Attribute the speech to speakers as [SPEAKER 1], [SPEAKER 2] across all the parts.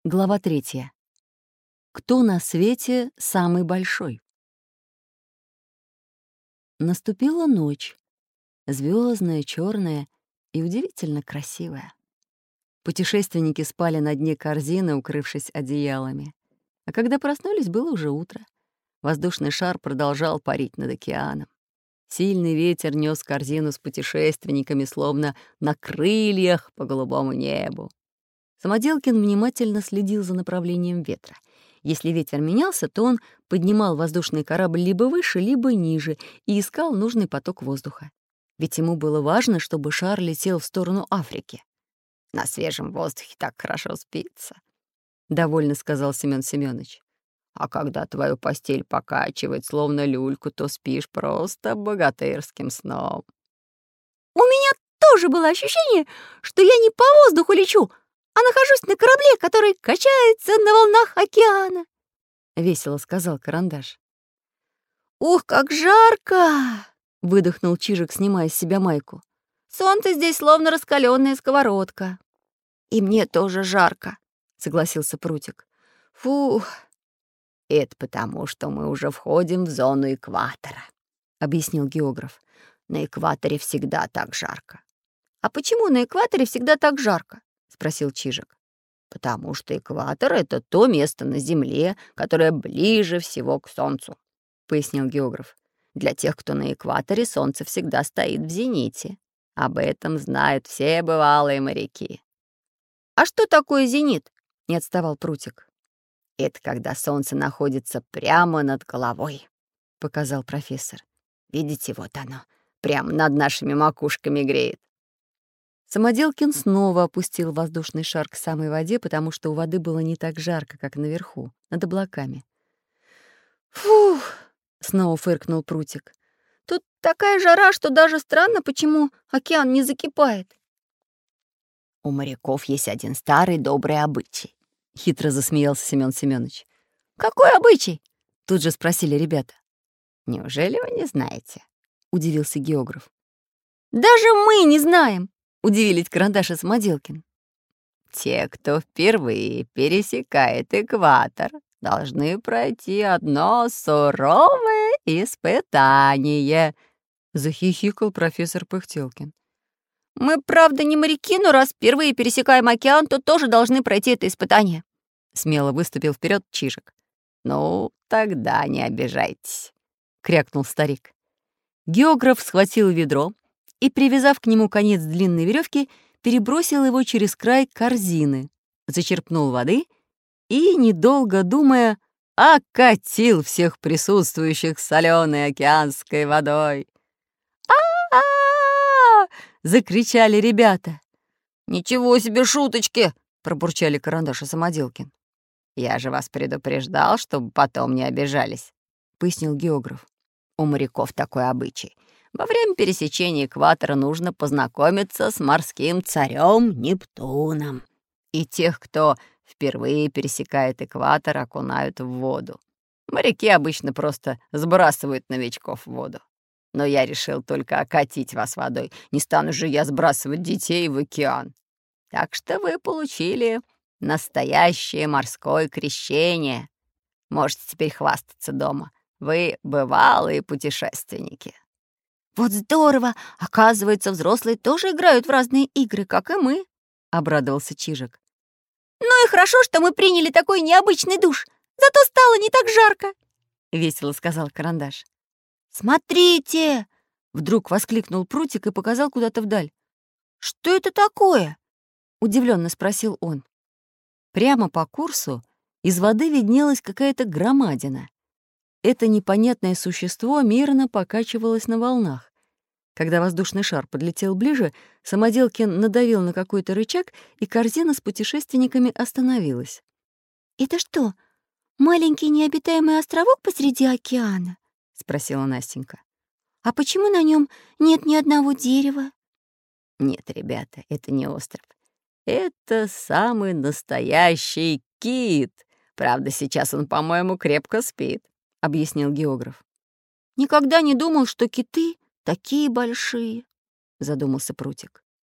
[SPEAKER 1] Глава 3. Кто на свете самый большой? Наступила ночь, звездная, черная и удивительно красивая. Путешественники спали на дне корзины, укрывшись одеялами. А когда проснулись, было уже утро. Воздушный шар продолжал парить над океаном. Сильный ветер нес корзину с путешественниками, словно на крыльях по голубому небу. Самоделкин внимательно следил за направлением ветра. Если ветер менялся, то он поднимал воздушный корабль либо выше, либо ниже и искал нужный поток воздуха. Ведь ему было важно, чтобы шар летел в сторону Африки. «На свежем воздухе так хорошо спится», — довольно сказал Семён Семёныч. «А когда твою постель покачивает, словно люльку, то спишь просто богатырским сном».
[SPEAKER 2] У меня тоже было ощущение, что я не по воздуху лечу, а нахожусь на корабле, который качается на волнах океана»,
[SPEAKER 1] — весело сказал Карандаш.
[SPEAKER 2] «Ух, как жарко!»
[SPEAKER 1] — выдохнул Чижик, снимая с себя майку.
[SPEAKER 2] «Солнце здесь словно раскаленная сковородка». «И мне тоже жарко», — согласился Прутик.
[SPEAKER 1] «Фух, это потому, что мы уже входим в зону экватора», — объяснил географ. «На экваторе всегда так жарко».
[SPEAKER 2] «А почему на экваторе всегда так жарко?» — спросил Чижик.
[SPEAKER 1] «Потому что экватор — это то место на Земле, которое ближе всего к Солнцу», — пояснил географ. «Для тех, кто на экваторе, Солнце всегда стоит в зените. Об этом знают все бывалые моряки».
[SPEAKER 2] «А что такое зенит?»
[SPEAKER 1] — не отставал Прутик. «Это когда Солнце находится прямо над головой», — показал профессор. «Видите, вот оно, прямо над нашими макушками греет». Самоделкин снова опустил воздушный шар к самой воде, потому что у воды было не так жарко, как наверху, над облаками.
[SPEAKER 2] «Фух!»
[SPEAKER 1] — снова фыркнул Прутик.
[SPEAKER 2] «Тут такая жара, что даже странно, почему океан не закипает».
[SPEAKER 1] «У моряков есть один старый добрый обычай», — хитро засмеялся Семён Семёныч.
[SPEAKER 2] «Какой обычай?»
[SPEAKER 1] — тут же спросили ребята. «Неужели вы не знаете?» — удивился географ.
[SPEAKER 2] «Даже мы не знаем!»
[SPEAKER 1] — удивились Карандаш и Самоделкин. «Те, кто впервые пересекает экватор, должны пройти одно суровое испытание», — захихикал профессор Пыхтелкин.
[SPEAKER 2] «Мы, правда, не моряки, но раз впервые пересекаем океан, то тоже должны пройти это испытание»,
[SPEAKER 1] — смело выступил вперед Чижик. «Ну, тогда не обижайтесь», — крякнул старик. Географ схватил ведро и, привязав к нему конец длинной веревки, перебросил его через край корзины, зачерпнул воды и, недолго думая, окатил всех присутствующих соленой океанской водой. «А-а-а!» — закричали ребята.
[SPEAKER 2] «Ничего себе шуточки!»
[SPEAKER 1] — пробурчали Карандаш и Самоделкин. «Я же вас предупреждал, чтобы потом не обижались», — пояснил географ. «У моряков такой обычай. Во время пересечения экватора нужно познакомиться с морским царем Нептуном. И тех, кто впервые пересекает экватор, окунают в воду. Моряки обычно просто сбрасывают новичков в воду. Но я решил только окатить вас водой. Не стану же я сбрасывать детей в океан. Так что вы получили настоящее морское крещение. Можете теперь хвастаться дома. Вы бывалые путешественники».
[SPEAKER 2] «Вот здорово! Оказывается, взрослые тоже играют в разные игры, как и мы»,
[SPEAKER 1] — обрадовался Чижик.
[SPEAKER 2] «Ну и хорошо, что мы приняли такой необычный душ. Зато стало не так жарко»,
[SPEAKER 1] — весело сказал Карандаш.
[SPEAKER 2] «Смотрите!»
[SPEAKER 1] — вдруг воскликнул Прутик и показал куда-то вдаль.
[SPEAKER 2] «Что это такое?»
[SPEAKER 1] — удивленно спросил он. Прямо по курсу из воды виднелась какая-то громадина. Это непонятное существо мирно покачивалось на волнах. Когда воздушный шар подлетел ближе, Самоделкин надавил на какой-то рычаг, и корзина с путешественниками остановилась.
[SPEAKER 2] «Это что, маленький необитаемый островок посреди океана?»
[SPEAKER 1] — спросила Настенька.
[SPEAKER 2] «А почему на нем нет ни одного дерева?»
[SPEAKER 1] «Нет, ребята, это не остров. Это самый настоящий кит. Правда, сейчас он, по-моему, крепко спит», — объяснил географ.
[SPEAKER 2] «Никогда не думал, что киты такие большие», —
[SPEAKER 1] задумался Прутик.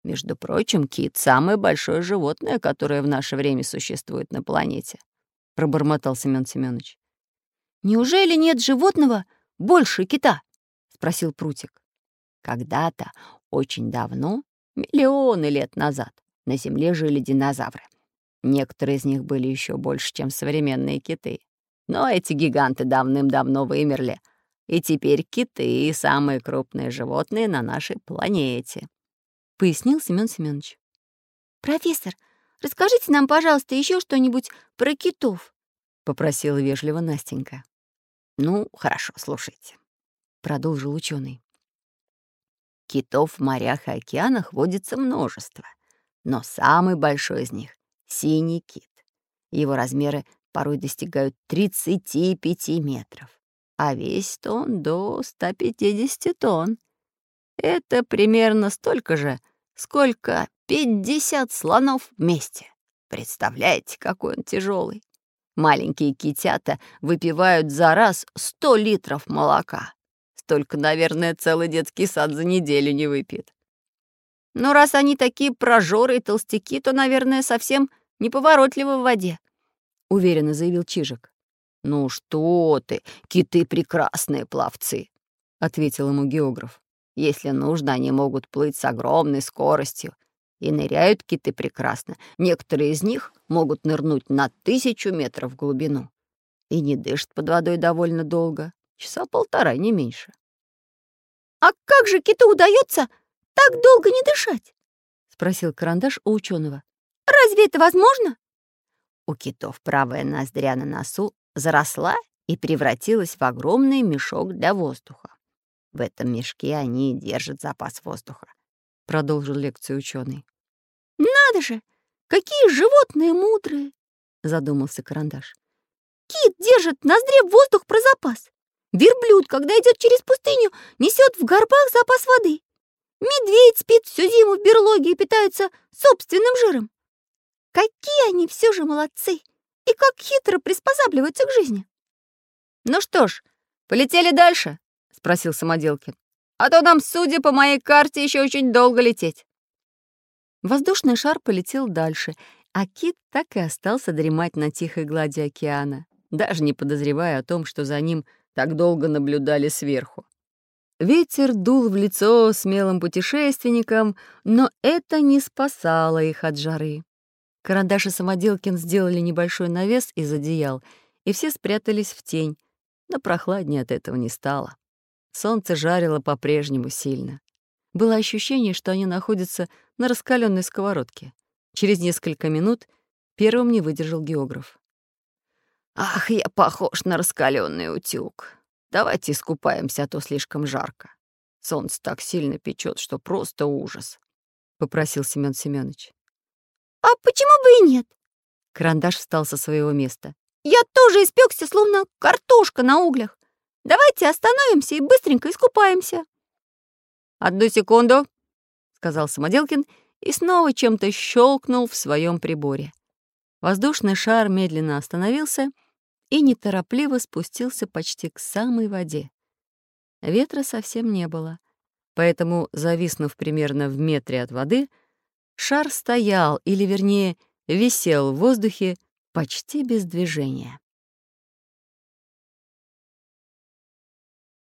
[SPEAKER 1] Между прочим, кит — самое большое животное, которое в наше время существует на планете», — пробормотал Семён Семёныч.
[SPEAKER 2] «Неужели нет животного больше кита?» — спросил Прутик.
[SPEAKER 1] Когда-то, очень давно, миллионы лет назад, на Земле жили динозавры. Некоторые из них были еще больше, чем современные киты. Но эти гиганты давным-давно вымерли, и теперь киты — самые крупные животные на нашей планете», — пояснил Семён Семёныч.
[SPEAKER 2] «Профессор, расскажите нам, пожалуйста, еще что-нибудь про китов»,
[SPEAKER 1] — попросила вежливо Настенька. «Ну, хорошо, слушайте», — продолжил ученый. «Китов в морях и океанах водится множество, но самый большой из них — синий кит. Его размеры порой достигают 35 метров, а весит он до 150 тонн. Это примерно столько же, сколько 50 слонов вместе. Представляете, какой он тяжелый? Маленькие китята выпивают за раз 100 литров молока. Столько, наверное, целый детский сад за неделю не выпьет.
[SPEAKER 2] «Но раз они такие прожоры и толстяки, то, наверное, совсем неповоротливы в воде», — уверенно заявил Чижик.
[SPEAKER 1] «Ну что ты, киты — прекрасные пловцы», — ответил ему географ. «Если нужно, они могут плыть с огромной скоростью. И ныряют киты прекрасно. Некоторые из них могут нырнуть на 1000 метров в глубину. И не дышат под водой довольно долго, часа полтора, не меньше».
[SPEAKER 2] «А как же киту удается так долго не дышать?»
[SPEAKER 1] — спросил Карандаш у ученого.
[SPEAKER 2] «Разве это возможно?»
[SPEAKER 1] У китов правая ноздря на носу заросла и превратилась в огромный мешок для воздуха. В этом мешке они и держат запас воздуха, — продолжил лекцию ученый.
[SPEAKER 2] «Надо же! Какие животные мудрые!» — задумался Карандаш. «Кит держит в ноздре воздух про запас. Верблюд, когда идет через пустыню, несет в горбах запас воды. Медведь спит всю зиму в берлоге и питается собственным жиром. Какие они все же молодцы! И как хитро приспосабливаются к жизни!»
[SPEAKER 1] «Ну что ж, полетели дальше?» — спросил Самоделкин. «А то нам, судя по моей карте, еще очень долго лететь». Воздушный шар полетел дальше, а кит так и остался дремать на тихой глади океана, даже не подозревая о том, что за ним так долго наблюдали сверху. Ветер дул в лицо смелым путешественникам, но это не спасало их от жары. Карандаш и Самоделкин сделали небольшой навес из одеял, и все спрятались в тень, но прохладнее от этого не стало. Солнце жарило по-прежнему сильно. Было ощущение, что они находятся на раскаленной сковородке. Через несколько минут первым не выдержал географ. «Ах, я похож на раскаленный утюг. Давайте искупаемся, а то слишком жарко. Солнце так сильно печет, что просто ужас», — попросил Семён Семёныч.
[SPEAKER 2] «А почему бы и нет?»
[SPEAKER 1] Карандаш встал со своего места.
[SPEAKER 2] «Я тоже испекся, словно картошка на углях. Давайте остановимся и быстренько искупаемся».
[SPEAKER 1] «Одну секунду», — сказал Самоделкин и снова чем-то щелкнул в своем приборе. Воздушный шар медленно остановился и неторопливо спустился почти к самой воде. Ветра совсем не было, поэтому, зависнув примерно в метре от воды, шар стоял, или, вернее, висел в воздухе почти без движения.